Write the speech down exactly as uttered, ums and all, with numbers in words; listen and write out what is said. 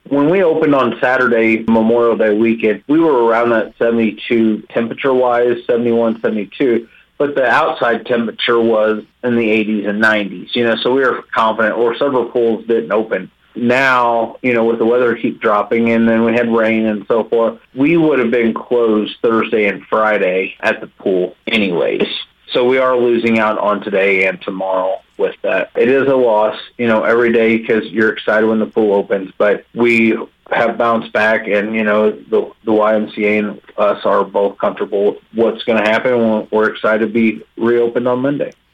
When we opened on Saturday, Memorial Day weekend, we were around that seventy-two temperature-wise, seventy-one, seventy-two, but the outside temperature was in the eighties and nineties, you know, so we were confident, or several pools didn't open. Now, you know, with the weather keep dropping and then we had rain and so forth, we would have been closed Thursday and Friday at the pool anyways. So we are losing out on today and tomorrow with that. It is a loss, you know, every day because you're excited when the pool opens, but we have bounced back, and, you know, the, the Y M C A and us are both comfortable with what's going to happen. We're excited to be reopened on Monday.